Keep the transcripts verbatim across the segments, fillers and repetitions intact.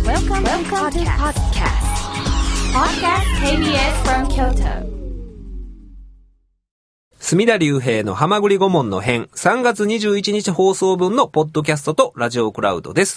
Welcome, Welcome to podcast. Podcast ケービーエス from Kyoto. 隅田隆平の浜栗顧問の編さんがつにじゅういちにち放送分のポッドキャストとラジオクラウドです。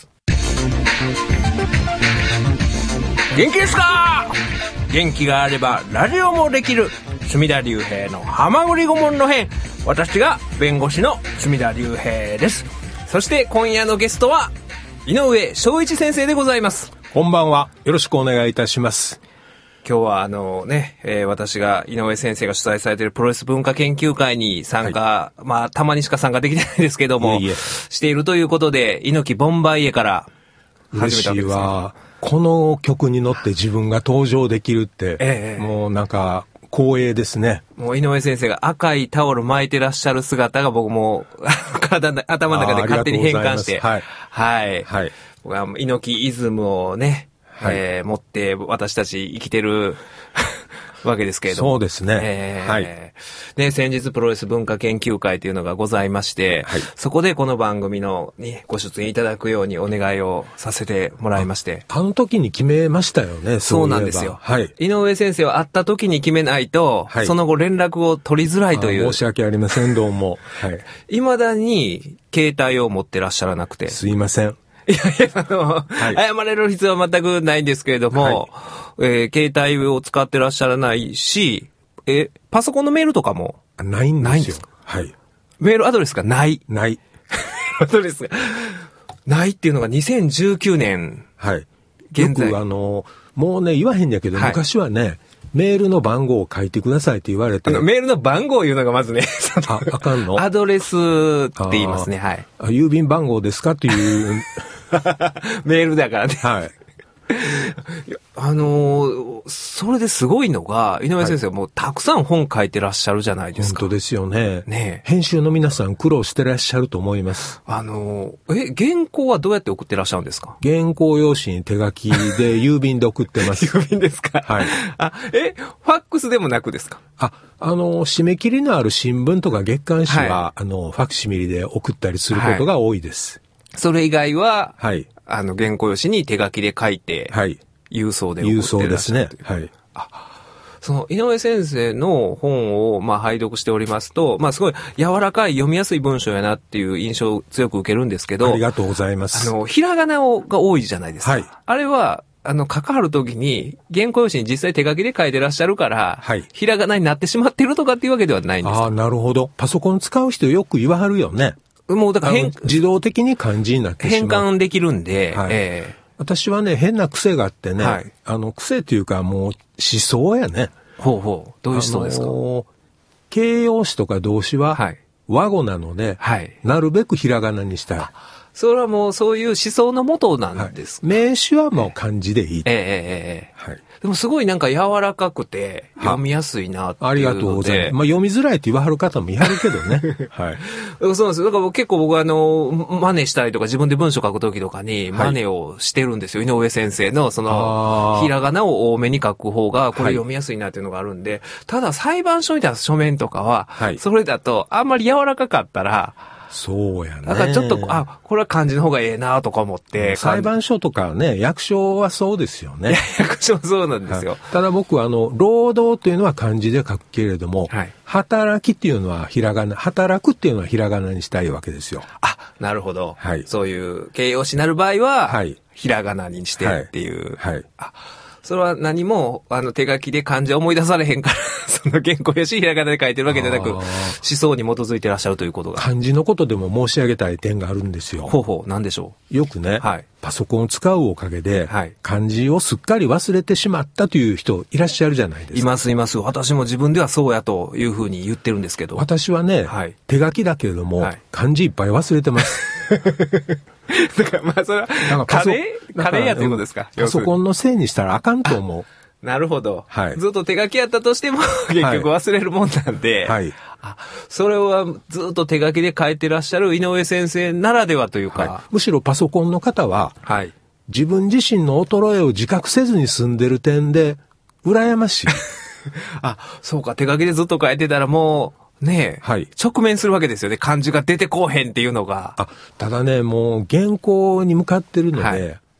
元気ですか？元気があればラジオもできる隅田隆平の浜栗顧問の編。私が弁護士の隅田隆平です。そして今夜のゲストは井上翔一先生でございます。 こんばんは。よろしくお願いいたします。 今日はあのね、えー、私が井上先生が主催されているプロレス文化研究会に参加、はい、まあたまにしか参加できないですけども、いえいえしているということで、猪木ボンバイエから始めたわけですね。 嬉しいわ。この曲に乗って自分が登場できるって、ええ、もうなんか光栄ですね。 もう井上先生が赤いタオル巻いてらっしゃる姿が僕も体の頭の中で勝手に変換して、はい、はい、はい、僕は猪木イズムをね、はい、えー、持って私たち生きてるわけですけれども。 そうですね。 えー、はい。で、先日プロレス文化研究会というのがございまして、はい、そこでこの番組のにご出演いただくようにお願いをさせてもらいまして。 あ, あの時に決めましたよね。 そうなんですよ。 はい。 井上先生は会った時に決めないと、はい、その後連絡を取りづらいという。 申し訳ありません、どうも。はい。 未だに携帯を持ってらっしゃらなくて。 すいません。 いやいや、あの、はい、謝れる必要は全くないんですけれども、はい、えー、携帯を使ってらっしゃらないし、え、パソコンのメールとかもないんですよ。 ないんですか？ はい。 メールアドレスがない。 ない。 アドレスがないっていうのがにせんじゅうきゅうねん。 はい。 現在。 よくあの、もうね、言わへんやけど、はい、昔はね、メールの番号を書いてくださいって言われて。 あのメールの番号を言うのがまずね。 あ、あかんの？ アドレスって言いますね。はい。 あ、郵便番号ですかっていう。 メールだからね。 はい。 あのー、それですごいのが、井上先生はもうたくさん本書いてらっしゃるじゃないですか。 本当ですよね。 ねえ。 編集の皆さん苦労してらっしゃると思います。 あのー、え、原稿はどうやって送ってらっしゃるんですか？ 原稿用紙に手書きで郵便で送ってます。 郵便ですか？はい。あ、え、ファックスでもなくですか？ あ、あの、締め切りのある新聞とか月刊誌は、はい、あの、ファクシミリで送ったりすることが多いです。 はい、それ以外は、 はい。 あの、原稿用紙に手書きで書いて、はい。郵送で送ってらっしゃる。 郵送ですね。はい。 あ、その井上先生の本をまあ拝読しておりますと、まあすごい柔らかい読みやすい文章やなっていう印象を強く受けるんですけど、 ありがとうございます。 あのひらがなをが多いじゃないですか。はい。あれはあの書かはるときに原稿用紙に実際手書きで書いてらっしゃるから、はい。ひらがなになってしまっているとかっていうわけではないんですか？ ああ、なるほど。パソコン使う人よく言わはるよね。 もうだから変自動的に漢字になってしまう。 変換できるんで、 はい。 えー私はね、変な癖があってね、はい、あの、癖っていうかもう思想やね。 ほうほう。どういう思想ですか？あの、 形容詞とか動詞は、和語なので、はい、なるべくひらがなにしたい。 それはもうそういう思想のもとなんですか？ はい、名詞はもう漢字でいい。 ええええええ。はい。でもすごいなんか柔らかくて読みやすいなっていうので。ありがとうございます。まあ読みづらいって言わはる方もいはるけどね。はい。 そうなんですよ。だから結構僕はあの、真似したりとか自分で文章書くときとかに真似をしてるんですよ。はい、井上先生のその、ひらがなを多めに書く方がこれ読みやすいなっていうのがあるんで、はい、ただ裁判所みたいな書面とかは、はい、それだとあんまり柔らかかったら、 そうやね。 だからちょっと、あ、これは漢字の方がええなとか思って。 裁判所とかね、役所はそうですよね。 役所はそうなんですよ。はい、 ただ僕はあの、労働というのは漢字で書くけれども、はい、働きっていうのはひらがな、働くっていうのはひらがなにしたいわけですよ。 あ、なるほど。はい。そういう形容詞になる場合は、はい、ひらがなにしてっていう。はい。はい、あ、それは何も、あの、手書きで漢字思い出されへんから、その原稿用紙ひらがなで書いてるわけじゃなく、思想に基づいてらっしゃるということが。 漢字のことでも申し上げたい点があるんですよ。 ほうほう、なんでしょう。よくね、はい、パソコンを使うおかげで、はい、漢字をすっかり忘れてしまったという人いらっしゃるじゃないですか。 いますいます。私も自分ではそうやというふうに言ってるんですけど。 私はね、はい、手書きだけれども、はい、漢字いっぱい忘れてます。 だからまあそれは、カレーカレーやということですか？ パソコンのせいにしたらあかんと思う。 なるほど。はい。ずっと手書きやったとしても、結局忘れるもんなんで、はい。あ、それはずっと手書きで書いてらっしゃる井上先生ならではというか。はい、 むしろパソコンの方は、はい。自分自身の衰えを自覚せずに済んでる点で、羨ましい。 あ、そうか、手書きでずっと書いてたらもう、ねえ、はい、直面するわけですよね。漢字が出てこうへんっていうのが。 あ、ただね、もう原稿に向かってるので、はい、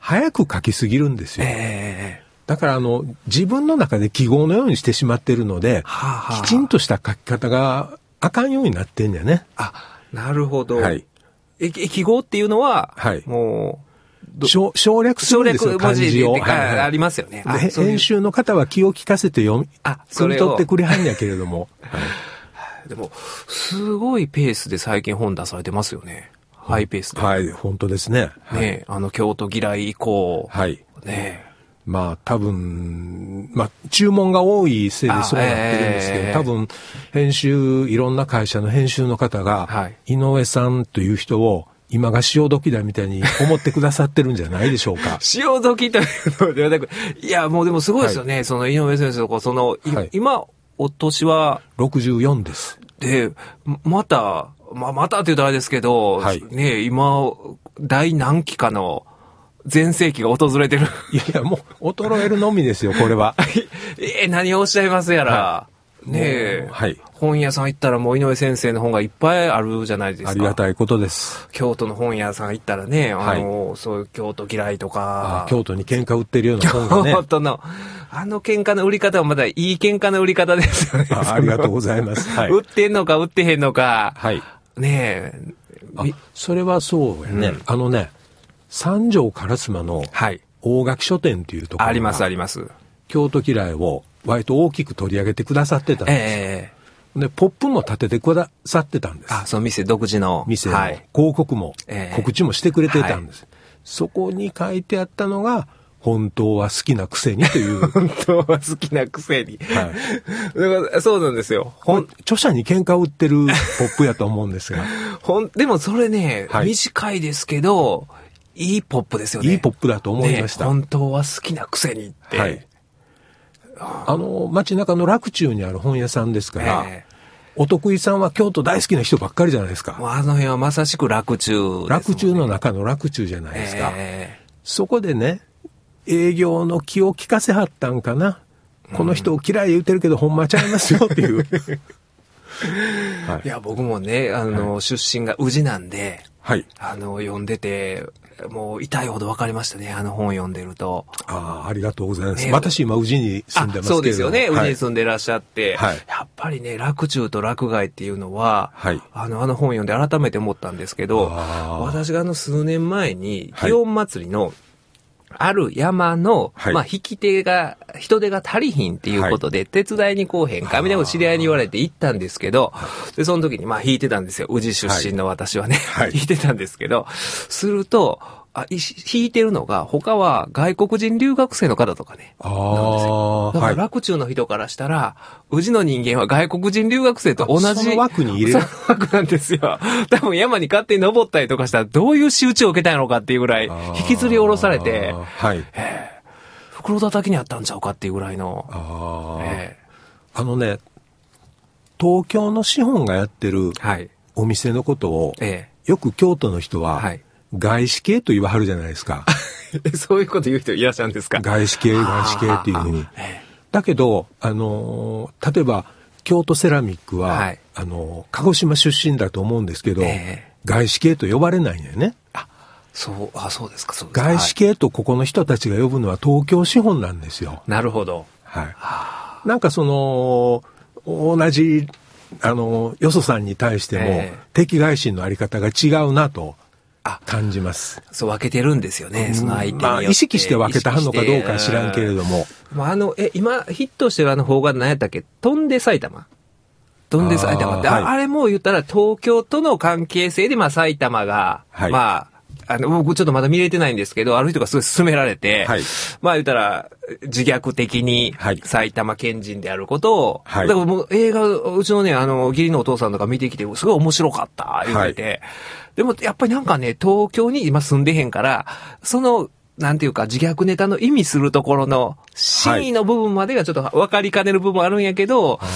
早く書きすぎるんですよ。えーだからあの自分の中で記号のようにしてしまっているので、はあはあ、きちんとした書き方があかんようになってんだよね。 あ、なるほど。はい。え、記号っていうのは、はい、もう省略するんですよ、漢字を。 はいはい、ありますよね。 で編集の方は気を利かせて読み、あ、それを汲み取ってくれはんやけれども。はい、 でもすごいペースで最近本出されてますよね。ハイペースで。 はい、本当ですね。 はい、ね、あの京都嫌い以降。 はい。 ね。 まあ多分、まあ注文が多いせいでそうなってるんですけど、えー、多分編集、いろんな会社の編集の方が、はい、井上さんという人を今が潮時だみたいに思ってくださってるんじゃないでしょうか。 潮時というのではなく、いやもうでもすごいですよね。はい、その井上先生とか、その、はい、今、お年はろくじゅうよんです。 で、また、まあ、またって言うとあれですけど、はい、ね、今、第何期かの、全盛期が訪れてる。 いやいや、もう、衰えるのみですよ、これは。 え、何をおっしゃいますやら。はい、ねえ、はい。本屋さん行ったらもう井上先生の本がいっぱいあるじゃないですか。 ありがたいことです。 京都の本屋さん行ったらね、あの、はい、そういう京都嫌いとか。 京都に喧嘩売ってるような本がね。 京都の、あの喧嘩の売り方はまだいい喧嘩の売り方ですよね。 あ, ありがとうございます。 はい、売ってんのか売ってへんのか。はい。ねえ。 あ、それはそうやね。うん、あのね、三条烏丸の大垣書店っていうところが、はい、 ありますあります。 京都嫌いを割と大きく取り上げてくださってたんです。えー、でポップも立ててくださってたんです。 あ、その店独自の店の広告も、はい、告知もしてくれてたんです。えーはい、そこに書いてあったのが本当は好きなくせにという。 本当は好きなくせに。はい。だからそうなんですよ。 ほん著者に喧嘩売ってるポップやと思うんですが。 ほんでもそれね、はい、短いですけど。いいポップですよね。 いいポップだと思いました。 ね、本当は好きなくせにって。はい。 あの、街中の洛中にある本屋さんですから、えー、お得意さんは京都大好きな人ばっかりじゃないですか。 もうあの辺はまさしく洛中ですもんね。 洛中の中の洛中じゃないですか。えー、そこでね、営業の気を利かせはったんかな。うん、この人を嫌い言うてるけど、ほんまちゃいますよっていう。 はい、いや、僕もね、あの、はい、出身が宇治なんで、はい。あの、読んでて、もう痛いほど分かりましたね、あの本読んでると。 ああ、ありがとうございます。ね、私今宇治に住んでますけど。 そうですよね、宇治に住んでらっしゃって。はい、やっぱりね、洛中と洛外っていうのは、はい、あの、あの本読んで改めて思ったんですけど、私があの数年前に、祇園祭りの、ある山の、はい、まあ、引き手が、人手が足りひんっていうことで、はい、手伝いに来おへんか、みたいな知り合いに言われて行ったんですけど、で、その時に、まあ、引いてたんですよ。宇治出身の私はね、はい、引いてたんですけど、すると、あ、引いてるのが、他は外国人留学生の方とかね。あなんですよ。だから洛中の人からしたら、宇治の人間は外国人留学生と同じ。 その枠に入れる。 その枠なんですよ。多分山に勝手に登ったりとかしたら、どういう仕打ちを受けたんやろうかっていうぐらい、引きずり下ろされて、はい。えー、袋叩きにあったんちゃうかっていうぐらいの。あ,、 えー、あのね、東京の資本がやってるお店のことを、えー、よく京都の人は、はい、外資系と言わはるじゃないですか。 そういうこと言う人いらっしゃるんですか？ 外資系、外資系っていうふうに。だけど、あのー、例えば、京都セラミックは、はい、あのー、鹿児島出身だと思うんですけど、えー、外資系と呼ばれないんだよね。 あ、そう、あ、そうですか、そうですか。 外資系とここの人たちが呼ぶのは東京資本なんですよ。 なるほど。 はい。なんかその、同じ、あの、よそさんに対しても、えー、敵外心のあり方が違うなと。あ、感じます。 そう分けてるんですよね、うん、その相手によって。まあ、 意識して分けたはんのかどうかは知らんけれども。 まあ、あの、え、今、ヒットしてるあの方が何やったっけ？飛んで埼玉飛んで埼玉って、あ、はい、あれも言ったら東京との関係性で、まあ埼玉が、はい、まあ、あの、僕ちょっとまだ見れてないんですけど、ある人がすごい勧められて、はい、まあ言ったら、自虐的に埼玉県人であることを、はい、だからもう映画、うちのね、あの、義理のお父さんとか見てきて、すごい面白かった、言ってて、はい、でもやっぱりなんかね、東京に今住んでへんから、その、なんていうか自虐ネタの意味するところの真意の部分までがちょっと分かりかねる部分あるんやけど、はい、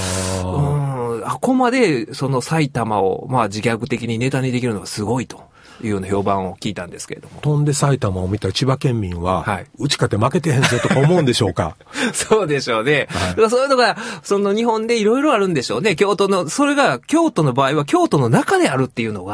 うん、あここまでその埼玉をまあ自虐的にネタにできるのがすごいというような評判を聞いたんですけれども。 飛んで埼玉を見た千葉県民は、はい、うちかて負けてへんぞとか思うんでしょうか。 そうでしょうね。はい、だからそういうのが、その日本でいろいろあるんでしょうね。京都の、それが京都の場合は京都の中であるっていうのが、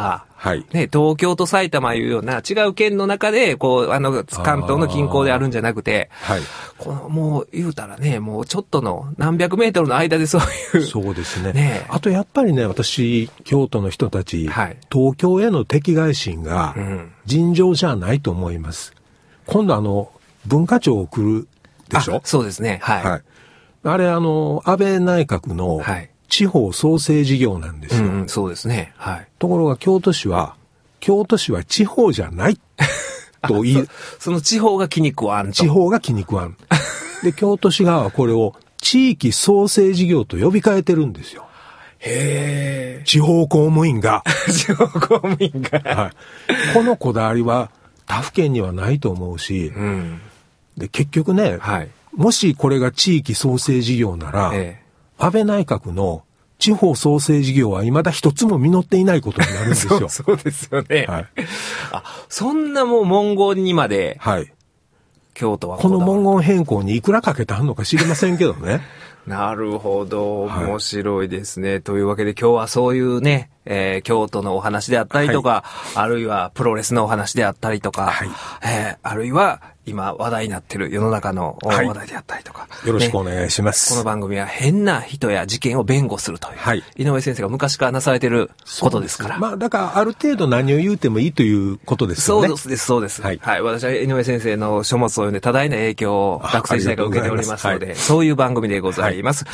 はい。 ね、東京と埼玉いうような違う県の中で、こう、あの、関東の近郊であるんじゃなくて、 はい。 この、もう言うたらね、もうちょっとの何百メートルの間でそういう。 そうですね。 ね、 あとやっぱりね、私、京都の人たち、はい、東京への敵外心が尋常じゃないと思います。うん、今度あの、文化庁を来るでしょ？ そうですね。はい。はい、 あれあの、安倍内閣の、はい、地方創生事業なんですよ、 うんうん。そうですね。はい。 ところが京都市は、京都市は地方じゃないと言いそ、その地方が気に食わんと。 地方が気に食わん。で、京都市側はこれを地域創生事業と呼び替えてるんですよ。 へー。 地方公務員が。 地方公務員が。 はい。このこだわりは他府県にはないと思うし、 うん、 で、結局ね、はい、もしこれが地域創生事業なら、ええ、安倍内閣の地方創生事業は未だ一つも実っていないことになるんですよ。 そう、そうですよね。 はい。 あ、そんなもう文言にまで、 はい。 京都はこの文言変更にいくらかけたのか知りませんけどね。 なるほど。面白いですね。はい、というわけで今日はそういうね、えー、京都のお話であったりとか、はい、あるいはプロレスのお話であったりとか、はい、えー、あるいは今話題になっている世の中の話題であったりとか、 はい、よろしくお願いします、 ね。この番組は変な人や事件を弁護するという、はい、井上先生が昔からなされていることですから。 まあだからある程度何を言うてもいいということですよね。 そうです、そうです。はい。はい、私は井上先生の書物を読んで多大な影響を学生時代から受けておりますので、はい、そういう番組でございます。はい、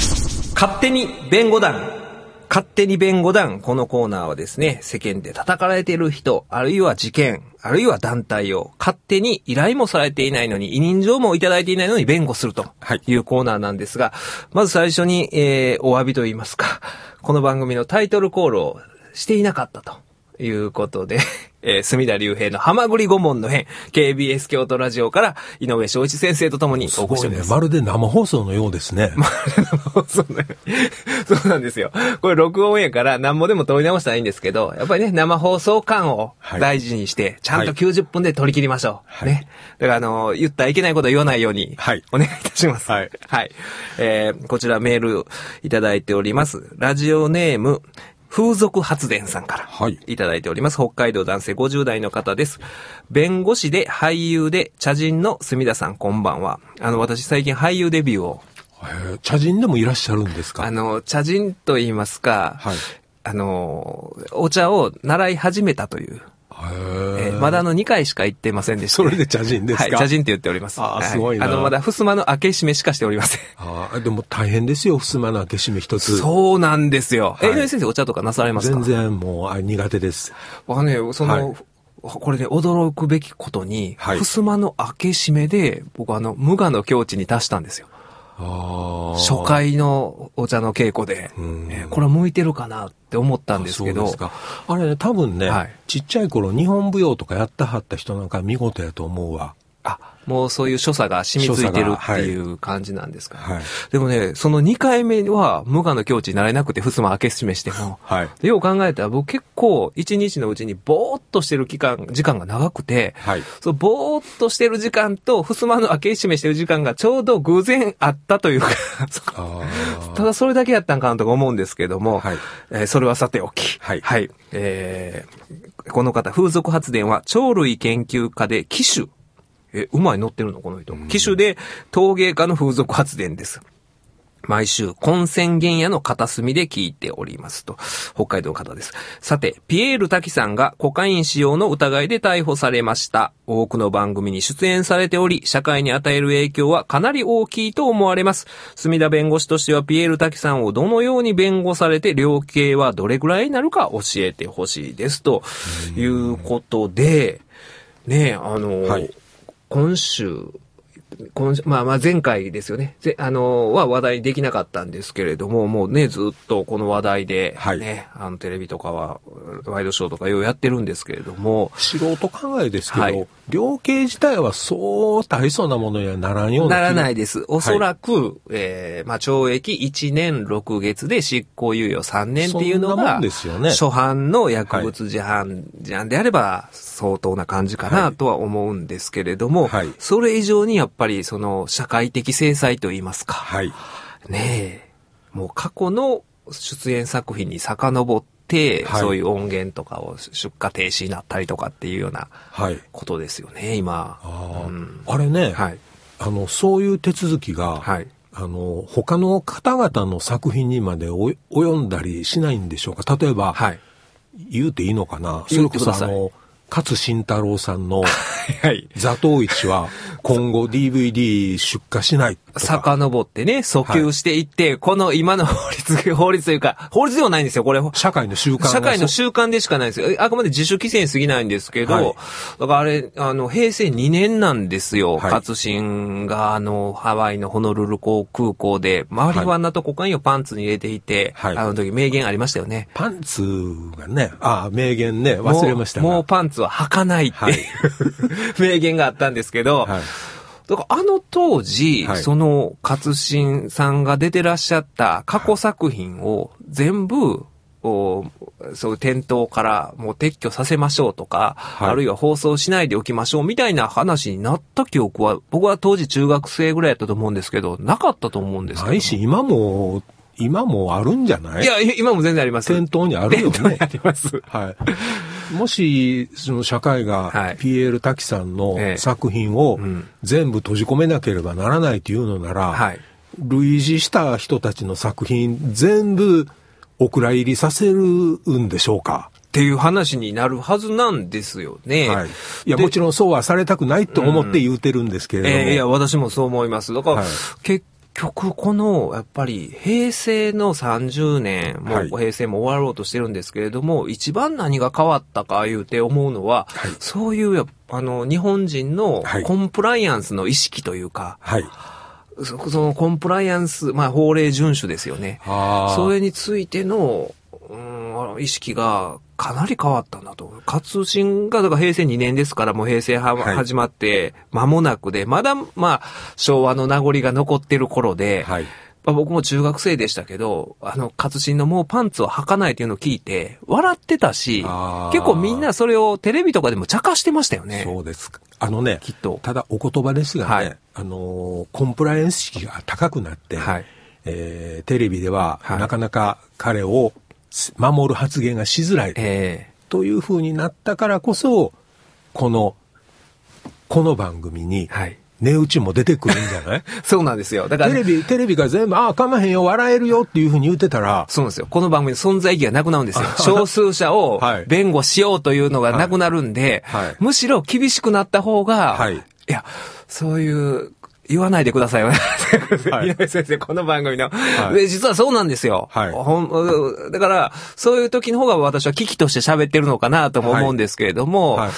勝手に弁護団。勝手に弁護団。このコーナーはですね、世間で叩かれている人、あるいは事件、あるいは団体を勝手に依頼もされていないのに、委任状もいただいていないのに弁護するというコーナーなんですが、はい、まず最初に、えー、お詫びと言いますか、この番組のタイトルコールをしていなかったということで、えー、隅田隆平のハマグリ顧問の編、ケービーエス 京都ラジオから井上翔一先生とともにお送りしております。 すごいね。まるで生放送のようですね。 まるで生放送のように。そうなんですよ。これ録音やから何もでも撮り直したらいいんですけど、やっぱりね、生放送感を大事にして、ちゃんときゅうじゅっぷんで撮り切りましょう。はい、ね。だからあの、言ったらいけないことは言わないように、はい、お願いいたします。はい。はい。えー、こちらメールいただいております。ラジオネーム、風俗発電さんからいただいております。はい、北海道男性ごじゅう代の方です。弁護士で俳優で茶人の墨田さん、こんばんは。あの、私最近俳優デビューを。 へー、茶人でもいらっしゃるんですか？ あの、茶人と言いますか、はい、あの、お茶を習い始めたという。えー、まだあのにかいしか行ってませんでした、 ね。それで茶人ですか？ はい、茶人って言っております。 ああ、すごいな。 はい、あの、まだ襖の開け閉めしかしておりません。 ああ、でも大変ですよ、襖の開け閉め一つ。 そうなんですよ。はい、え、井上先生お茶とかなされますか？ 全然もう苦手です。 あね、その、はい、これね、驚くべきことに、はい、襖の開け閉めで、僕あの、無我の境地に達したんですよ。 あ、 初回のお茶の稽古で、えー、これは向いてるかなって思ったんですけど。 あ、そうですか。あれね、多分ね、はい、ちっちゃい頃日本舞踊とかやったはった人なんか見事やと思うわ。 あ、もうそういう所作が染みついてるっていう感じなんですかね。はい、でもね、そのにかいめは無我の境地になれなくて、襖開け閉めしても。はい、でよう考えたら僕結構一日のうちにぼーっとしてる期間、時間が長くて、はい、そのぼーっとしてる時間と襖の開け閉めしてる時間がちょうど偶然あったというか、ただそれだけやったんかなとか思うんですけども、はい、えー、それはさておき。はい。はい、えー、この方、風俗発電は鳥類研究家で騎手。え、馬に乗ってるのこの人。騎手で陶芸家の風俗発電です。毎週、混戦原野の片隅で聞いておりますと。北海道の方です。さて、ピエール滝さんがコカイン使用の疑いで逮捕されました。多くの番組に出演されており、社会に与える影響はかなり大きいと思われます。墨田弁護士としては、ピエール滝さんをどのように弁護されて、量刑はどれぐらいになるか教えてほしいです。ということで、ねえ、あの、はい、今週、今週、まあまあ前回ですよね。ぜあの、は話題にできなかったんですけれども、もうね、ずっとこの話題で、ね、はい、あの、テレビとかは、ワイドショーとかようやってるんですけれども。 素人考えですけど、はい、量刑自体はそう大層なものにはならんような。 ならないです。おそらく、はい、えー、まあ懲役いちねんろくげつで執行猶予さんねんっていうのが、ね、初犯の薬物事犯事案であれば、相当な感じかなとは思うんですけれども、はい、それ以上にやっぱりその社会的制裁といいますか、はい、ねえ、もう過去の出演作品に遡って、はい、そういう音源とかを出荷停止になったりとかっていうようなことですよね、はい、今。 あ、うん、あれね、はい、あの、そういう手続きが、はい、あの、他の方々の作品にまで及んだりしないんでしょうか。例えば、はい、言うていいのかな。それこそあの、勝新太郎さんの座頭市は今後 ディーブイディー 出荷しないとか。 遡ってね、訴求していって、はい、この今の法律、法律というか、法律ではないんですよ、これ。 社会の習慣。 社会の習慣でしかないんですよ。あくまで自主規制に過ぎないんですけど、はい、だからあれ、あの、へいせいにねんなんですよ。はい、勝新があの、ハワイのホノルル港空港で、マリファナとコカインをパンツに入れていて、はい、あの時名言ありましたよね。 パンツがね、ああ、名言ね、忘れましたが。 もう、もうパンツは履かないっていう、はい、名言があったんですけど、はい、だからあの当時、はい、その勝新さんが出てらっしゃった過去作品を全部、はい、そういう店頭からもう撤去させましょうとか、はい、あるいは放送しないでおきましょうみたいな話になった記憶は、僕は当時中学生ぐらいだったと思うんですけど、なかったと思うんですけど。 ないし、今も、今もあるんじゃない？ いや、今も全然あります。 店頭にあるよね。 店頭にあります。 はい。もし、その社会が、ピエール滝さんの作品を全部閉じ込めなければならないというのなら、はい、類似した人たちの作品全部お蔵入りさせるんでしょうか？ っていう話になるはずなんですよね。 はい。いや、もちろんそうはされたくないと思って言うてるんですけれども。うん、 えー、いや、私もそう思います。だから、はい、結結局このやっぱり平成のさんじゅうねん、もう平成も終わろうとしてるんですけれども、はい、一番何が変わったか言うて思うのは、はい、そういうあの日本人のコンプライアンスの意識というか、はい、そ, そのコンプライアンス、まあ法令遵守ですよね。それについての、うん、意識がかなり変わったなと。勝新がだから平成にねんですから、もう平成は、はい、始まって間もなくで、まだまあ昭和の名残が残ってる頃で、はい、まあ、僕も中学生でしたけど、あの勝新のもうパンツを履かないというのを聞いて笑ってたし、結構みんなそれをテレビとかでも茶化してましたよね。 そうですか。あのね、きっとただお言葉ですがね、はい、あのコンプライアンス意識が高くなって、はい、えー、テレビではなかなか彼を守る発言がしづらい、えー、という風になったからこそ、この、この番組に、値打ちも出てくるんじゃない？ そうなんですよ。だから、 テレビ、テレビが全部、ああ、かまへんよ、笑えるよっていう風に言ってたら、 そうなんですよ。この番組の存在意義がなくなるんですよ。少数者を弁護しようというのがなくなるんで、はいはい、むしろ厳しくなった方が、はい、いや、そういう、言わないでくださいよね。はい、井上先生、この番組の、はい。実はそうなんですよ。はい、ほんだから、そういう時の方が私は危機として喋ってるのかなとも思うんですけれども、はいはい、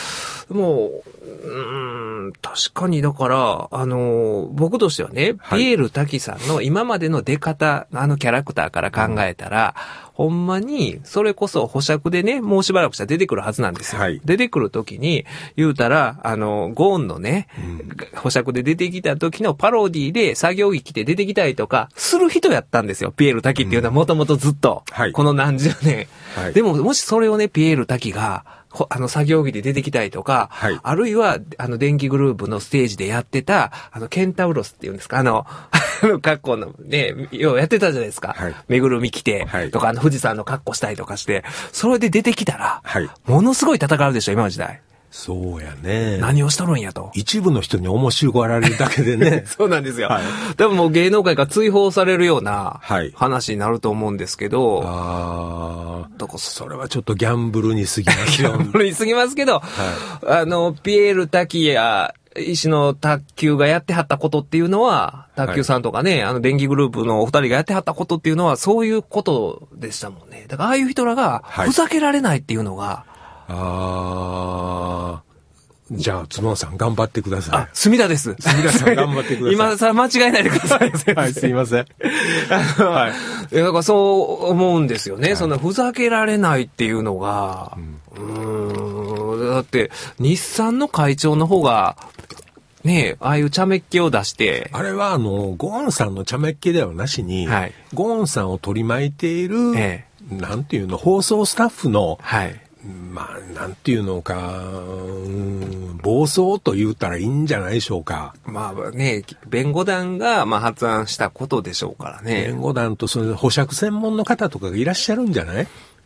もう、うーん、確かにだから、あの、僕としてはね、はい、ピエール滝さんの今までの出方、あのキャラクターから考えたら、うん、ほんまに、それこそ保釈でね、もうしばらくしたら出てくるはずなんですよ。はい、出てくる時に、言うたら、あの、ゴーンのね、うん、保釈で出てきた時のパロディで作業着着て出てきたりとか、する人やったんですよ。ピエール滝っていうのはもともとずっと、うんはい、この何十年、はい。でも、もしそれをね、ピエール滝が、あの、作業着で出てきたりとか、はい、あるいは、あの、電気グループのステージでやってた、あの、ケンタウロスっていうんですか、あの、あの、格好の、ね、ようやってたじゃないですか。はい、めぐるみ着て、はい、とか、あの、富士山の格好したりとかして、それで出てきたら、はい、ものすごい戦うでしょ、今の時代。 そうやね。 何をしとるんやと。 一部の人に面白がられるだけでね。 そうなんですよ。はい、多分もう芸能界が追放されるような話になると思うんですけど。はい、 ああ。だからそれはちょっとギャンブルに過ぎますよ。 ギャンブルに過ぎますけど、はい、あの、ピエール滝や石野卓球がやってはったことっていうのは、卓球さんとかね、はい、あの電気グループのお二人がやってはったことっていうのはそういうことでしたもんね。だからああいう人らがふざけられないっていうのが、はいああ。じゃあ、角田さん頑張ってください。 あ、隅田です。 隅田さん頑張ってください。 今さ、間違えないでください。 はい、すいません。 あの、はい。だからそう思うんですよね。はい、そんなふざけられないっていうのが、うん、うーんだって、日産の会長の方が、ねえ、ああいう茶目っ気を出して。 あれは、あの、ゴーンさんの茶目っ気ではなしに、はい、ゴーンさんを取り巻いている、ええ、なんていうの、放送スタッフの、はい。まあ、なんていうのか、うん、暴走と言ったらいいんじゃないでしょうか。 まあね、弁護団が、まあ、発案したことでしょうからね。 弁護団とその保釈専門の方とかがいらっしゃるんじゃない？ うん、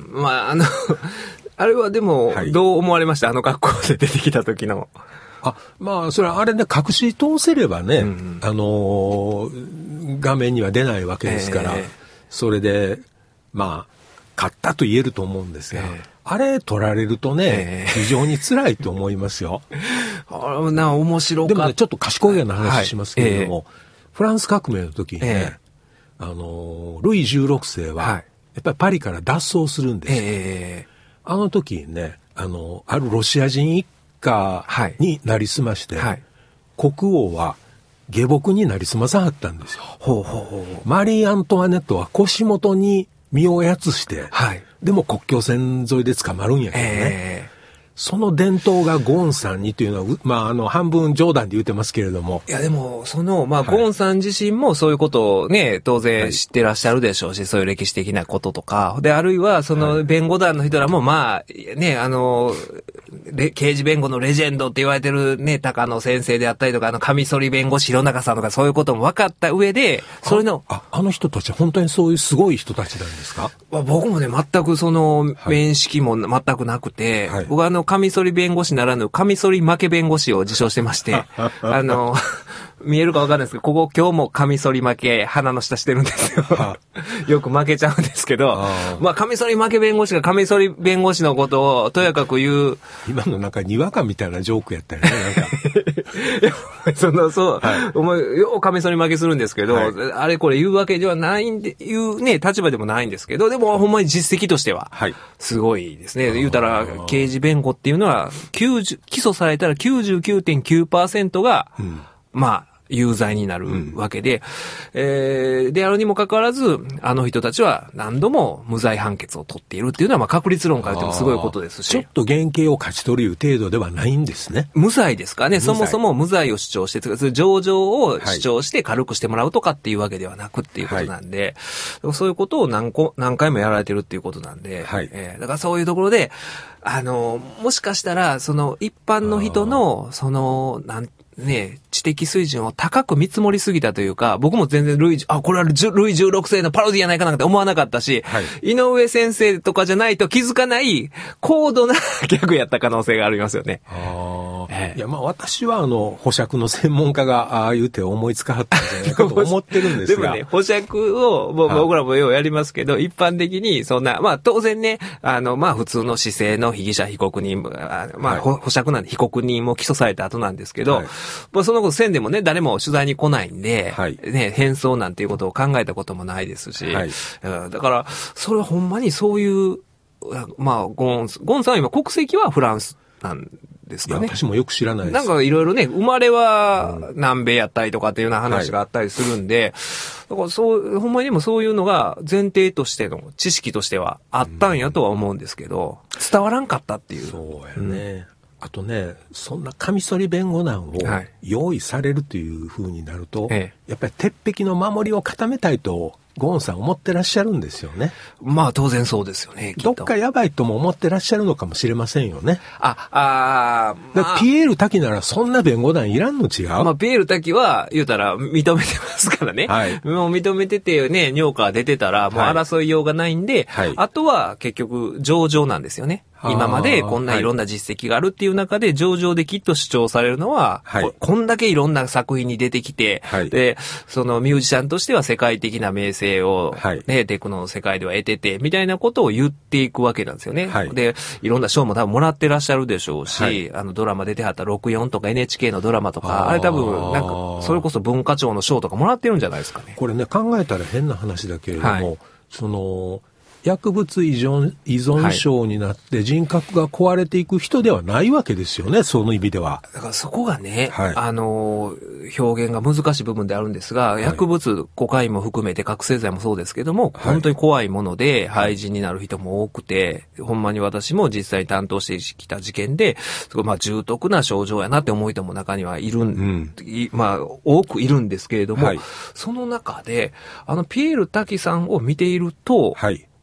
まあ、あの、あれはでも、はい、どう思われましたあの格好で出てきた時の。 あ、まあ、それはあれね、隠し通せればね、うんうん、あのー、画面には出ないわけですから、えー、それで、まあ、勝ったと言えると思うんですが、えー、あれ取られるとね、えー、非常に辛いと思いますよ。 あな、面白かった。 でもね、ちょっと賢いような話しますけれども、はいえー、フランス革命の時にね、えー、あのー、ルイじゅうろくせいは、はい、やっぱりパリから脱走するんですよ。えーあの時にね、あの、あるロシア人一家になりすまして、はいはい、国王は下僕になりすまさはったんですよ。ほうほうほうマリー・アントワネットは腰元に身をやつして、はい、でも国境線沿いで捕まるんやけどね。えーその伝統がゴーンさんにというのは、まあ、あの、半分冗談で言ってますけれども。 いや、でも、その、まあ、はい、ゴーンさん自身もそういうことをね、当然知ってらっしゃるでしょうし、はい、そういう歴史的なこととか。で、あるいは、その、弁護団の人らも、まあ、ね、あの、刑事弁護のレジェンドって言われてるね、高野先生であったりとか、あの、カミソリ弁護士弘中さんとか、そういうことも分かった上で、それの。 あ、あの人たちは本当にそういうすごい人たちなんですか？ 僕もね、全くその、面識も全くなくて、はい、僕はあの、カミソリ弁護士ならぬ、カミソリ負け弁護士を自称してまして、あの、見えるかわかんないですけど、ここ今日もカミソリ負け、鼻の下してるんですよ。よく負けちゃうんですけど、あまあ、カミソリ負け弁護士がカミソリ弁護士のことをとやかく言う。 今のなんかにわかみたいなジョークやったよね、なんか。 その、そう、はい、お前、ようカミソリ負けするんですけど、はい、あれこれ言うわけではないんで、言うね、立場でもないんですけど、でもほんまに実績としては、すごいですね。はい、言うたら、刑事弁護っていうのは、きゅうじゅう、起訴されたら きゅうじゅうきゅうてんきゅうパーセント が、うん、まあ、有罪になるわけで、うん、えー、であるにもかかわらず、あの人たちは何度も無罪判決を取っているっていうのは、まあ確率論から言ってもすごいことですし。 ちょっと減刑を勝ち取る程度ではないんですね。 無罪ですかね。そもそも無罪を主張して、情状を主張して軽くしてもらうとかっていうわけではなくっていうことなんで、はい、そういうことを何個、何回もやられてるっていうことなんで、はい、えー、だからそういうところで、あの、もしかしたら、その一般の人の、その、なんね、知的水準を高く見積もりすぎたというか、僕も全然ルイ、あ、これはルイじゅうろくせいのパロディやないかなんて思わなかったし、はい、井上先生とかじゃないと気づかない高度なギャグやった可能性がありますよね。 あええ、いや、まあ私はあの、保釈の専門家がああいう手を思いつかはったんじゃないかと思ってるんですが。 でもね、保釈を、もう僕らもようやりますけど、一般的にそんな、まあ当然ね、あの、まあ普通の市政の被疑者被告人、まあ、はい、保釈なんで被告人も起訴された後なんですけど、はい、まあそのことせんでもね、誰も取材に来ないんで、はい、ね、変装なんていうことを考えたこともないですし、はい、だから、それはほんまにそういう、まあ、ゴン、ゴンさんは今国籍はフランスなんですかね。 私もよく知らないです。 なんかいろいろね、生まれは南米やったりとかっていうような話があったりするんで、うん、だからそう、ほんまにもそういうのが前提としての知識としてはあったんやとは思うんですけど、伝わらんかったっていう。 そうやね。うんあとね、そんなカミソリ弁護団を用意されるという風になると、はい、やっぱり鉄壁の守りを固めたいと、ゴーンさん思ってらっしゃるんですよね。 まあ当然そうですよね。 どっかやばいとも思ってらっしゃるのかもしれませんよね。 あ、あー、まあ、 ピエール滝ならそんな弁護団いらんの違う？ まあピエール滝は言うたら認めてますからね。はい。もう認めててね、尿が出てたらもう争いようがないんで、はい、あとは結局上場なんですよね。今までこんないろんな実績があるっていう中で上場できっと主張されるのは、はい、こ, こんだけいろんな作品に出てきて、はい、で、そのミュージシャンとしては世界的な名声を、はい、ね、テクノの世界では得てて、みたいなことを言っていくわけなんですよね。はい、で、いろんな賞も多分もらってらっしゃるでしょうし、はい、あのドラマ出てはったろくじゅうよんとか エヌエイチケー のドラマとか、あ, あれ多分なんか、それこそ文化庁の賞とかもらってるんじゃないですかね。 これね、考えたら変な話だけれども、はい、その、薬物依存、依存症になって人格が壊れていく人ではないわけですよね、その意味では。 だからそこがね、はい、あの、表現が難しい部分であるんですが、はい、薬物、コカインも含めて覚醒剤もそうですけども、はい、本当に怖いもので廃人になる人も多くて、ほんまに私も実際に担当してきた事件で、すごいまあ重篤な症状やなって思う人も中にはいるん、うん、まあ多くいるんですけれども、はい、その中で、あのピエール滝さんを見ていると、はい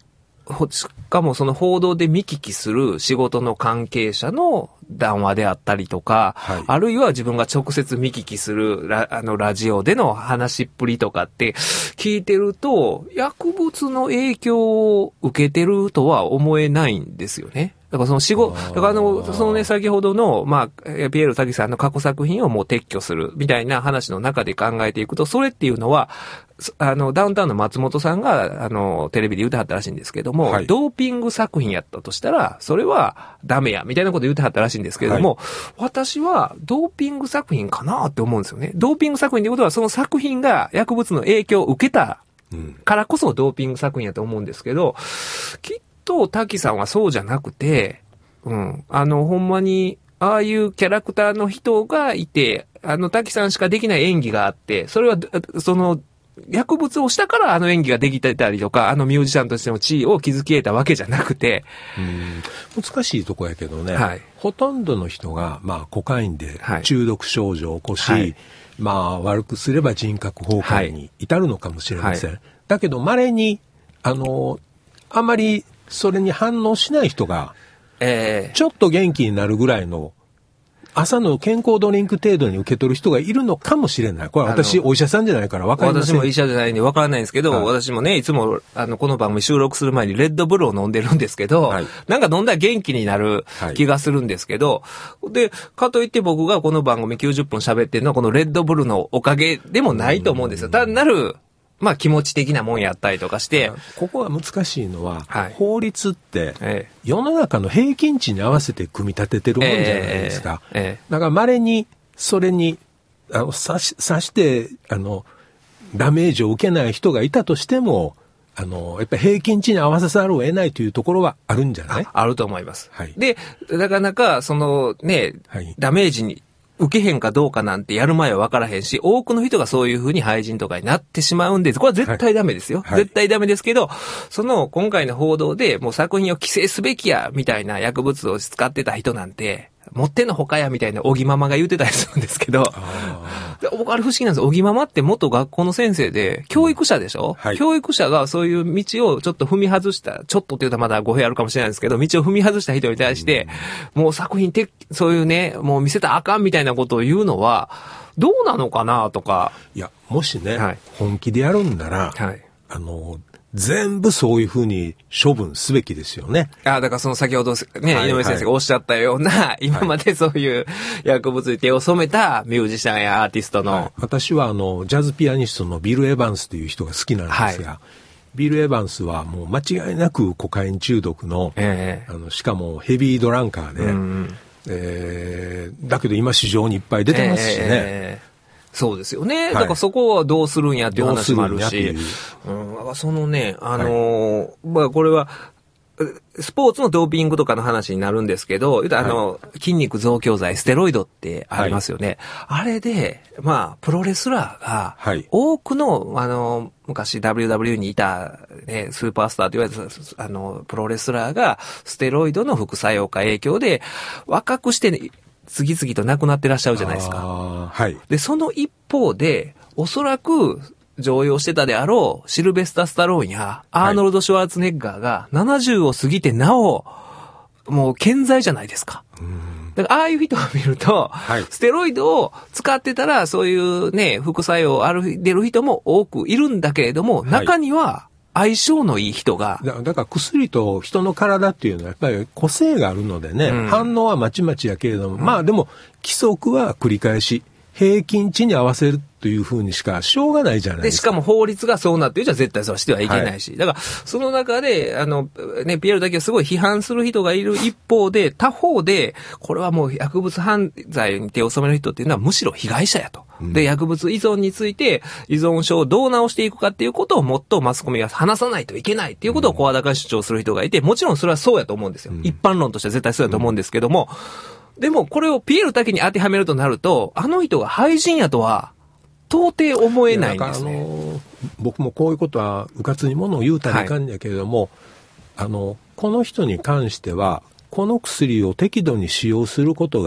しかもその報道で見聞きする仕事の関係者の談話であったりとか、はい、あるいは自分が直接見聞きするラ、あの、ラジオでの話っぷりとかって聞いてると、薬物の影響を受けてるとは思えないんですよね。だからその仕事、だからあの、そのね、先ほどの、まあ、ピエール滝さんの過去作品をもう撤去するみたいな話の中で考えていくと、それっていうのは、あの、ダウンタウンの松本さんが、あの、テレビで言うてはったらしいんですけども、はい、ドーピング作品やったとしたら、それはダメや、みたいなこと言うてはったらしいんですけれども、はい、私はドーピング作品かなって思うんですよね。ドーピング作品ってことは、その作品が薬物の影響を受けたからこそドーピング作品やと思うんですけど、きっと滝さんはそうじゃなくて、うん、あの、ほんまに、ああいうキャラクターの人がいて、あの、滝さんしかできない演技があって、それは、その、薬物をしたからあの演技ができてたりとか、あのミュージシャンとしての地位を築き得たわけじゃなくて。 うん、難しいとこやけどね、はい、ほとんどの人が、まあ、コカインで中毒症状を起こし、はい、まあ、悪くすれば人格崩壊に至るのかもしれません。はい、だけど、稀に、あの、あまりそれに反応しない人が、えー、ちょっと元気になるぐらいの朝の健康ドリンク程度に受け取る人がいるのかもしれない。これ私お医者さんじゃないから分かりません。 私も医者じゃないんで分からないんですけど、はい、私もね、いつもあのこの番組収録する前にレッドブルを飲んでるんですけど、はい、なんか飲んだら元気になる気がするんですけど、はい、で、かといって僕がこの番組きゅうじゅっぷん喋ってるのはこのレッドブルのおかげでもないと思うんですよ。単なるまあ気持ち的なもんやったりとかして。 ここは難しいのは、はい、法律って、世の中の平均値に合わせて組み立ててるもんじゃないですか。えーえー、だから稀にそれに、あの、刺し、刺して、あの、ダメージを受けない人がいたとしても、あの、やっぱり平均値に合わせざるを得ないというところはあるんじゃない？ あ, あると思います。はい、で、なかなか、そのね、はい、ダメージに、受けへんかどうかなんてやる前は分からへんし、多くの人がそういうふうに廃人とかになってしまうんです。これは絶対ダメですよ。はい、絶対ダメですけど、その今回の報道でもう作品を規制すべきや、みたいな薬物を使ってた人なんて、持ってんのほかやみたいな小木ママが言ってたりするんですけど、で僕あれ不思議なんです。小木ママって元学校の先生で、教育者でしょ、うんはい、教育者がそういう道をちょっと踏み外した、ちょっとって言うとまだ語弊あるかもしれないですけど、道を踏み外した人に対して、うん、もう作品て、そういうね、もう見せたらあかんみたいなことを言うのは、どうなのかなとか。 いや、もしね、はい、本気でやるんなら、はい、あの、全部そういうふうに処分すべきですよね。 ああ、だからその先ほどね、はい、井上先生がおっしゃったような、はい、今までそういう薬物に手を染めたミュージシャンやアーティストの。はい、 私はあの、ジャズピアニストのビル・エヴァンスという人が好きなんですが、はい、ビル・エヴァンスはもう間違いなくコカイン中毒の、えー、あのしかもヘビードランカーで、うんえー、だけど今市場にいっぱい出てますしね。えーそうですよね、はい。だからそこはどうするんやっていう話もあるし。うん、そのね、あのー、はい、まあこれは、スポーツのドーピングとかの話になるんですけど、あの、はい、筋肉増強剤、ステロイドってありますよね。はい、あれで、まあ、プロレスラーが、はい、多くの、あの、昔 ダブリューダブリュー にいた、ね、スーパースターと言われた、あの、プロレスラーが、ステロイドの副作用か影響で、若くして、ね、次々と亡くなってらっしゃるじゃないですか。はい。で、その一方で、おそらく、常用してたであろう、シルベスタ・スタローンや、アーノルド・シュワーツェネッガーが、ななじゅうを過ぎてなお、もう健在じゃないですか。うんだから、ああいう人を見ると、はい、ステロイドを使ってたら、そういうね、副作用ある、出る人も多くいるんだけれども、中には、相性のいい人が。 だ, だから薬と人の体っていうのはやっぱり個性があるのでね、うん、反応はまちまちやけれども、うん、まあでも規則は繰り返し、平均値に合わせるというふうにしかしょうがないじゃないですか。 で、しかも法律がそうなってるじゃ絶対そうしてはいけないし。はい、だから、その中で、あの、ね、ピエールだけをすごい批判する人がいる一方で、他方で、これはもう薬物犯罪に手を染める人っていうのはむしろ被害者やと。うん、で、薬物依存について、依存症をどう治していくかっていうことをもっとマスコミが話さないといけないっていうことを声高に主張する人がいて、もちろんそれはそうやと思うんですよ。うん、一般論としては絶対そうやと思うんですけども、うん、でもこれをピエールだけに当てはめるとなると、あの人が廃人やとは、到底思えないんですね。 あの僕もこういうことはうかつにものを言うたらいかんやけれども、はい、あのこの人に関してはこの薬を適度に使用することが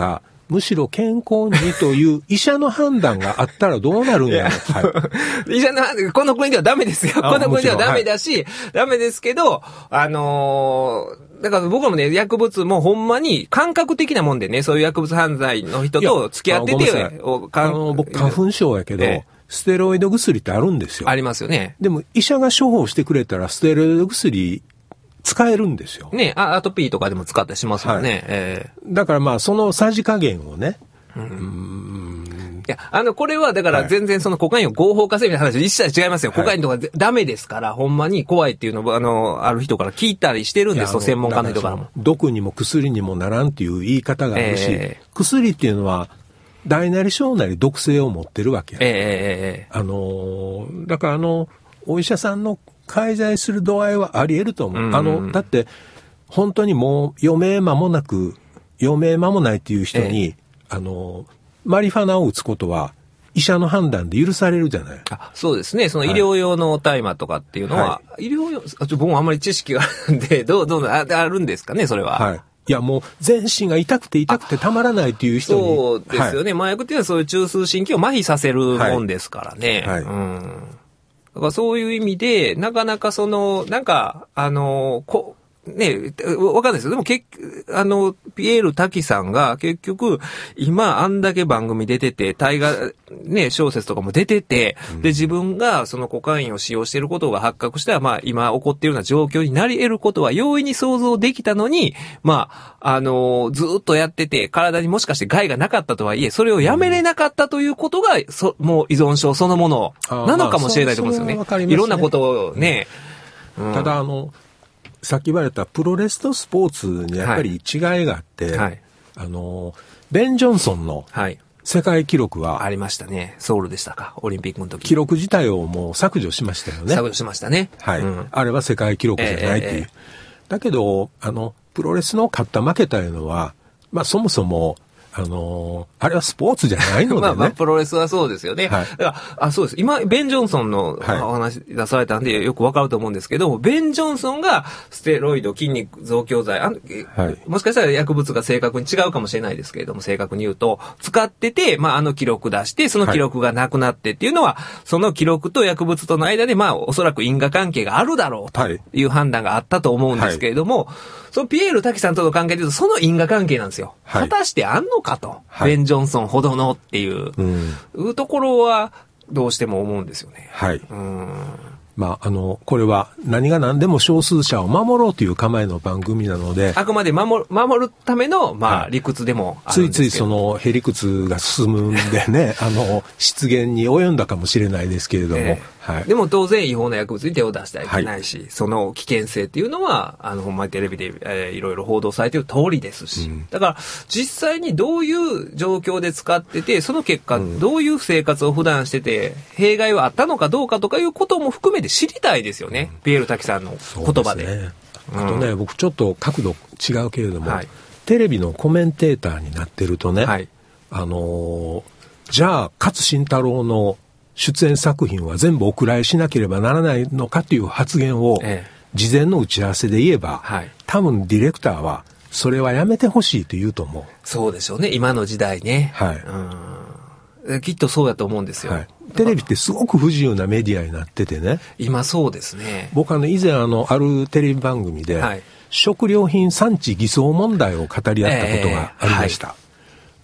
むしろ健康にという医者の判断があったらどうなるんやろ。はい、医者の判断、この国ではダメですよ。この国ではダメだし、はい、ダメですけど、あのー、だから僕らもね、薬物もほんまに感覚的なもんでね、そういう薬物犯罪の人と付き合ってて、 あの僕花粉症やけど、ええ、ステロイド薬ってあるんですよ。 ありますよね。 でも医者が処方してくれたらステロイド薬使えるんですよ。 ね、アトピーとかでも使ったりしますよね。はい、 えー、だからまあそのさじ加減をね。 うん、うーんいや、あの、これはだから全然そのコカインを合法化せみたいな話一切違いますよ。はい、コカインとかダメですから、ほんまに怖いっていうのを、あの、ある人から聞いたりしてるんですよ、専門家の人からも。 毒にも薬にもならんっていう言い方があるし、えー、薬っていうのは、大なり小なり毒性を持ってるわけや。 えー、 あの、だからあの、お医者さんの介在する度合いはあり得ると思う。うん、あの、だって、本当にもう余命間もなく、余命間もないっていう人に、ええ、あの、マリファナを打つことは、医者の判断で許されるじゃない。 あ、そうですね。その医療用の大麻とかっていうのは、はい、医療用、あちょ僕もあんまり知識があるんで、どう、どうあ、あるんですかね、それは。 はい。いや、もう全身が痛くて痛くてたまらないっていう人に。 そうですよね。はい、麻薬っていうのはそういう中枢神経を麻痺させるもんですからね。はい。はい、うん。だからそういう意味で、なかなかその、なんか、あの、こ、ね、わかんないですよ。でも結局、あの、ピエール滝さんが結局、今あんだけ番組出てて、大河、ね、小説とかも出てて、うん、で、自分がそのコカインを使用していることが発覚したら、まあ今起こっているような状況になり得ることは容易に想像できたのに、まあ、あの、ずっとやってて、体にもしかして害がなかったとはいえ、それをやめれなかったということが、そもう依存症そのものなのかもしれないと思うんですよね。まあ、ねいろんなことをね。 うん、ただあの、さっき言われたプロレスとスポーツにやっぱり違いがあって、はいはい、あの、ベン・ジョンソンの世界記録は、 はい、ありましたね。ソウルでしたか、オリンピックの時。 記録自体をもう削除しましたよね。 削除しましたね。 はい。うん、あれは世界記録じゃないっていう。えーえー、だけど、あの、プロレスの勝った負けたいうのは、まあそもそも、あのー、あれはスポーツじゃないのでね。 まあまあ、プロレスはそうですよね。はい。だから、あ、そうです。今、ベン・ジョンソンのお話出されたんで、よくわかると思うんですけど、ベン・ジョンソンがステロイド、筋肉増強剤、あ、はい、もしかしたら薬物が正確に違うかもしれないですけれども、正確に言うと、使ってて、まあ、あの記録出して、その記録がなくなってっていうのは、はい、その記録と薬物との間で、まあ、おそらく因果関係があるだろうという判断があったと思うんですけれども、はい、そのピエール滝さんとの関係で言うと、その因果関係なんですよ。はい、果たしてあんのかと。はい、ベン・ジョンソンほどのっていう、うん、ところはどうしても思うんですよね。 はい。うん、まあ、あの、これは何が何でも少数者を守ろうという構えの番組なので。 あくまで守る、守るための、まあ、理屈でもあるんですけど、 ついついその、へりくつが進むんでね、あの、失言に及んだかもしれないですけれども。えーはい、 でも当然違法な薬物に手を出してはいけないし、はい、その危険性っていうのは、あの、ほんまにテレビで、えー、いろいろ報道されている通りですし、うん、だから、実際にどういう状況で使ってて、その結果、うん、どういう生活を普段してて、弊害はあったのかどうかとかいうことも含めて知りたいですよね。うん、ピエール滝さんの言葉で。そうですね。 あとね、うん、僕ちょっと角度違うけれども、はい、テレビのコメンテーターになってるとね、はい、あのー、じゃあ、勝新太郎の出演作品は全部お蔵入りしなければならないのかという発言を事前の打ち合わせで言えば、はい、多分ディレクターはそれはやめてほしいと言うと思う。 そうでしょうね、今の時代ね。はい。うん、きっとそうやと思うんですよ。はい、 テレビってすごく不自由なメディアになっててね。 今そうですね。 僕あの以前あのあるテレビ番組で、はい、食料品産地偽装問題を語り合ったことがありました。えーはい、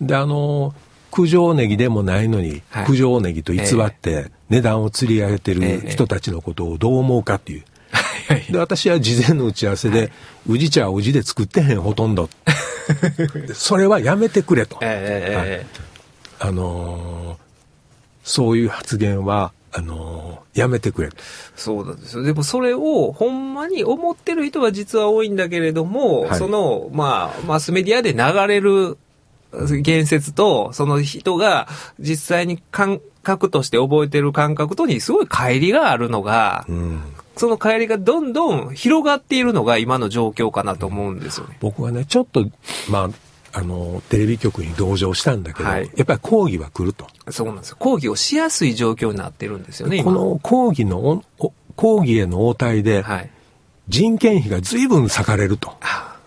であの九条ネギでもないのに、はい、九条ネギと偽って値段を釣り上げてる人たちのことをどう思うかっていう。で私は事前の打ち合わせで、はい、宇治茶は宇治で作ってへんほとんど。それはやめてくれと。えーはい、あのー、そういう発言は、あのー、やめてくれと。 そうなんですよ。でもそれをほんまに思ってる人は実は多いんだけれども、はい、その、まあ、マスメディアで流れる言説と、その人が実際に感覚として覚えてる感覚とにすごい乖離があるのが、うん、その乖離がどんどん広がっているのが今の状況かなと思うんですよね。 僕はね、ちょっと、まあ、あの、テレビ局に同情したんだけど、はい、やっぱり抗議は来ると。 そうなんですよ。抗議をしやすい状況になってるんですよね、 今。この抗議の、抗議への応対で、はい、人件費が随分割かれると。 ああ、も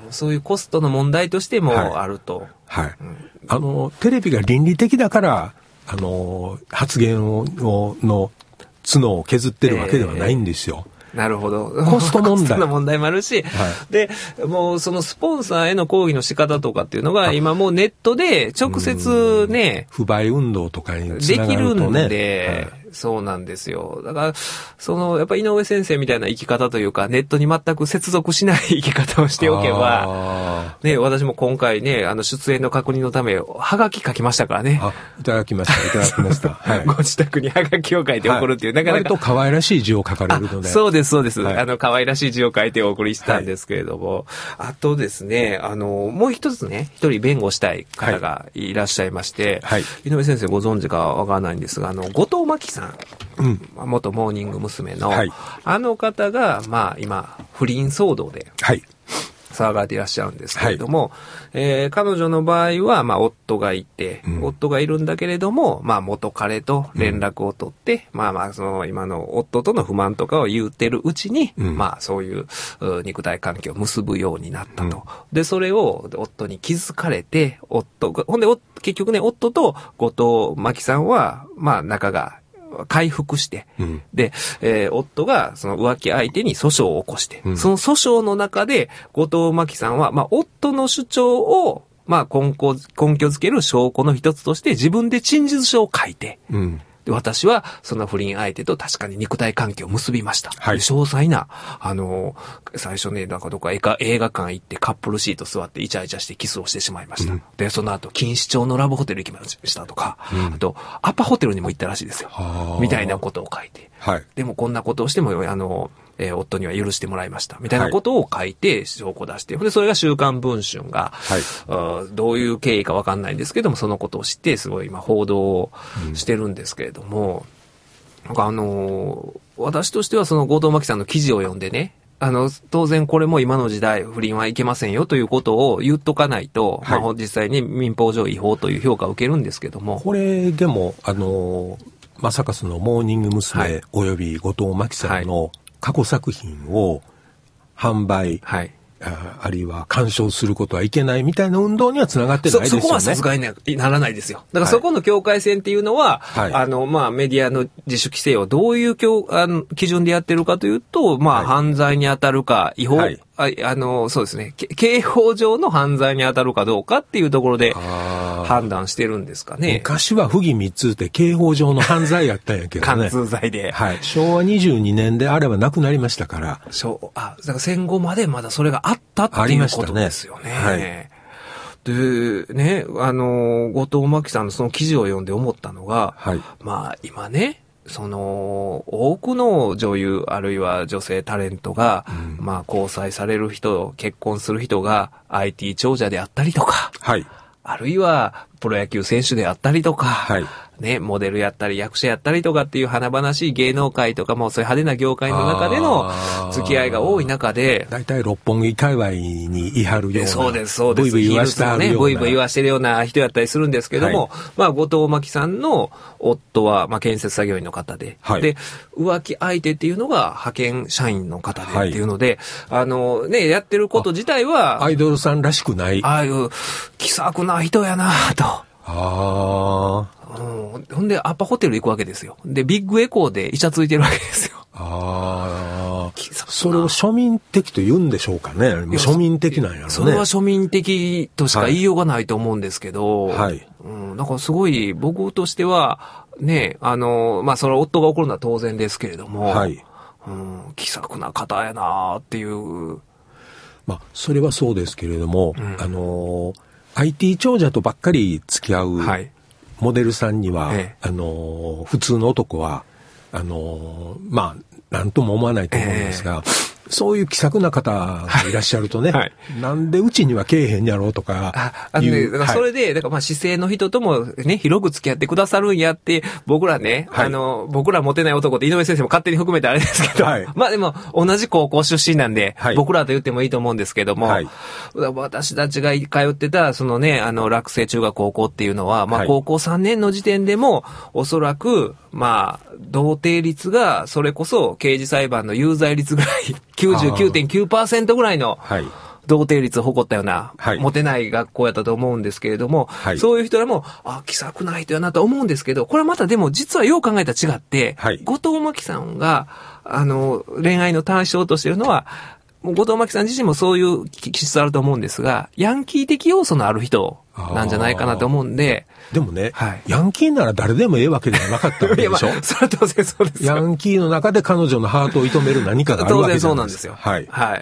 そういうコストの問題としてもあると。 はい。はい、うん、あの、テレビが倫理的だから、あの、発言を、の角を削ってるわけではないんですよ。 えーなるほど。 コスト問題。 コストの問題もあるし、はい、で、もうそのスポンサーへの抗議の仕方とかっていうのが、今もうネットで直接ね、 不買運動とかにつながるとね。できるんで、はい、そうなんですよ。だから、その、やっぱ井上先生みたいな生き方というか、ネットに全く接続しない生き方をしておけば、ね、私も今回ね、あの、出演の確認のため、はがき書きましたからね。 あ、いただきました、いただきました。はい、 ご自宅にはがきを書いて送るっていう、はい、なかなか。 割と可愛らしい字を書かれるので。 そうです、そうです。はい、あの、可愛らしい字を書いてお送りしたんですけれども、はい、あとですね、あの、もう一つね、一人弁護したい方がいらっしゃいまして、はい、井上先生ご存知かわからないんですが、あの、後藤真希さん。うん、元モーニング娘。の、はい、あの方が、まあ今、不倫騒動で、騒がれていらっしゃるんですけれども、はいえー、彼女の場合は、まあ夫がいて、うん、夫がいるんだけれども、まあ元彼と連絡を取って、うん、まあまあその今の夫との不満とかを言うてるうちに、うん、まあそういう肉体関係を結ぶようになったと。うん、で、それを夫に気づかれて、夫が、ほんで、結局ね、夫と後藤真希さんは、まあ仲が、回復して、うん、で、えー、夫がその浮気相手に訴訟を起こして、うん、その訴訟の中で後藤真希さんは、まあ、夫の主張を、まあ、根拠、根拠づける証拠の一つとして自分で陳述書を書いて、うんで私はその不倫相手と確かに肉体関係を結びました。はい、詳細な、あの、最初ね、なんかどっか映画、映画館行ってカップルシート座ってイチャイチャしてキスをしてしまいました。うん、で、その後、錦糸町のラブホテル行きましたとか、うん、あと、アパホテルにも行ったらしいですよ。みたいなことを書いて。はい、でもこんなことをしても、あの、えー、夫には許してもらいました。みたいなことを書いて、証拠を出して。で、それが週刊文春が、はい、どういう経緯かわかんないんですけども、そのことを知って、すごい今報道をしてるんですけれども、うん、なんかあのー、私としてはその後藤真希さんの記事を読んでね、あの、当然これも今の時代、不倫はいけませんよということを言っとかないと、はい、まあ実際に民法上違法という評価を受けるんですけども。 これでも、あのー、まさかそのモーニング娘。および後藤真希さんの、はい過去作品を販売、はい、あ, あるいは鑑賞することはいけないみたいな運動にはつながってないですよね。 そ, そこはさすがにならないですよ。だからそこの境界線っていうのは、はい、あの、まあ、メディアの自主規制をどういうあの基準でやってるかというと、まあ、はい、犯罪に当たるか、違法、はいあ, あの、そうですね。刑法上の犯罪に当たるかどうかっていうところで判断してるんですかね。 昔は不義密通って刑法上の犯罪やったんやけどね。 貫通罪で。 はい。しょうわにじゅうにねんであればなくなりましたから。 そう、あ、だから戦後までまだそれがあったっていうことですよね。はい。で、ね、あの、後藤真希さんのその記事を読んで思ったのが、はい、まあ今ね、その、多くの女優、あるいは女性タレントが、うん、まあ、交際される人、結婚する人が アイティー 長者であったりとか、はい、あるいはプロ野球選手であったりとか、はい、ね、モデルやったり役者やったりとかっていう華々しい芸能界とかもそういう派手な業界の中での付き合いが多い中で、 だいたい六本木界隈にいはるような、 そうです、そうです。 ブイブイ言わしてはるような。 ブイブイ言わしてるような人やったりするんですけども、はい、まあ、後藤真希さんの夫は、まあ、建設作業員の方で、はい、で、浮気相手っていうのが派遣社員の方でっていうので、はい、あの、ね、やってること自体は、 アイドルさんらしくない。 ああいう、気さくな人やなと。 ああ。 うん、ほんで、アパホテル行くわけですよ。で、ビッグエコーでイチャついてるわけですよ。 ああ。それを庶民的と言うんでしょうかね。庶民的なんやろね。 それは庶民的としか言いようがないと思うんですけど。はい。うん、だからすごい、僕としては、ね、あの、まあ、それは夫が怒るのは当然ですけれども。はい。うん、気さくな方やなっていう。 まあ、それはそうですけれども、うん、あの、アイティー 長者とばっかり付き合う。はい。モデルさんには、ええ、あの、普通の男は、あの、まあ、なんとも思わないと思うんですが、ええ、そういう気さくな方がいらっしゃるとね、はい、なんでうちにはけえへんやろうとかあ、あのね、だからそれで、はい、だからまあ姿勢の人ともね、広く付き合ってくださるんやって、僕らね、はい、あの、僕らモテない男って井上先生も勝手に含めてあれですけど、はい、まあでも同じ高校出身なんで、はい、僕らと言ってもいいと思うんですけども、はい、私たちが通ってた、そのね、あの、落成中学高校っていうのは、まあ高校さんねんの時点でも、おそらく、まあ、同定率が、それこそ刑事裁判の有罪率ぐらい、きゅうじゅうきゅうてんきゅうパーセント ぐらいの、はい、 童貞率を誇ったような、 はい、 モテない学校やったと思うんですけれども、はい、そういう人らも、あ、気さくな人やなと思うんですけど、これはまたでも実はよう考えたら違って、はい、後藤真希さんが、あの、恋愛の対象としているのは、もう後藤真希さん自身もそういう気質あると思うんですが、ヤンキー的要素のある人なんじゃないかなと思うんで。 でもね、はい、ヤンキーなら誰でもええわけではなかったわけでしょ。 いや、まあ、それは当然そうですよ。 ヤンキーの中で彼女のハートを射止める何かがあるわけじゃないですか。 当然そうなんですよ。はい。はい。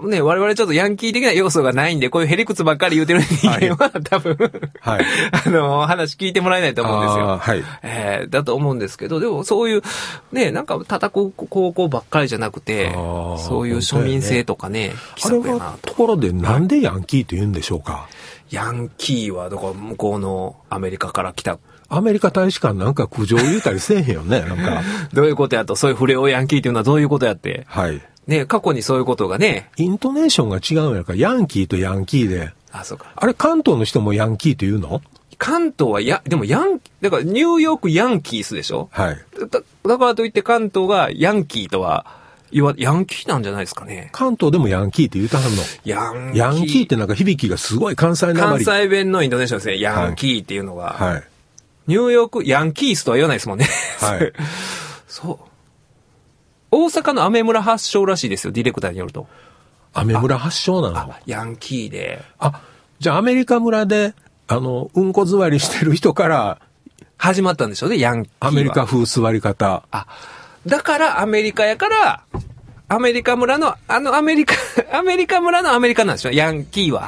ね、我々ちょっとヤンキー的な要素がないんで、こういうヘリクツばっかり言うてる人間は、はい、多分、はい。あの、話聞いてもらえないと思うんですよ。はい。えー、だと思うんですけど、でもそういう、ね、なんか叩く高校ばっかりじゃなくて、そういう庶民性とかね、 ねあれはところでなんでヤンキーと言うんでしょうか。 ヤンキーは、だから向こうのアメリカから来た。 アメリカ大使館なんか苦情言うたりせえへんよね、なんか。 どういうことやと、そういう不良ヤンキーっていうのはどういうことやって。はい。ね、過去にそういうことがね。 イントネーションが違うんやから、ヤンキーとヤンキーで。 あ、そうか。 あれ、関東の人もヤンキーと言うの？ 関東はや、でもヤン、だからニューヨークヤンキースでしょ？はい。だ、だからといって関東がヤンキーとは、いわ、ヤンキーなんじゃないですかね。 関東でもヤンキーって言うたはんの。 ヤンキー。 ヤンキーってなんか響きがすごい関西なまり。 関西弁のインドネシアですね。ヤンキーっていうのが。はい。はい、ニューヨーク、ヤンキースとは言わないですもんね。はい。そう。大阪のアメ村発祥らしいですよ、ディレクターによると。 アメ村発祥なの？ あ、ヤンキーで。 あ、じゃあアメリカ村で、あの、うんこ座りしてる人から、 始まったんでしょうね、ヤンキーは。 アメリカ風座り方。 あ、だからアメリカやから、アメリカ村の、あのアメリカ、アメリカ村のアメリカなんでしょ、ヤンキーは。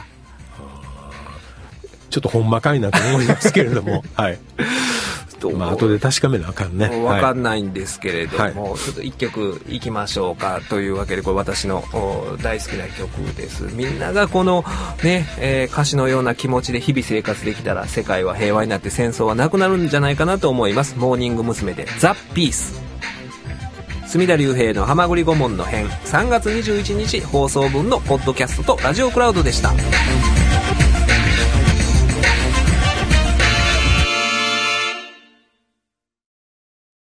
ちょっとほんまかいなと思いますけれども、はい。まあ、後で確かめなあかんね。 わかんないんですけれども、はい、ちょっと一曲いきましょうかというわけで、これ私の大好きな曲です。みんながこのね、えー、歌詞のような気持ちで日々生活できたら、世界は平和になって戦争はなくなるんじゃないかなと思います。モーニング娘。でザ・ピース。隅田隆平のはまぐり顧問の編、さんがつにじゅういちにち放送分のポッドキャストとラジオクラウドでした。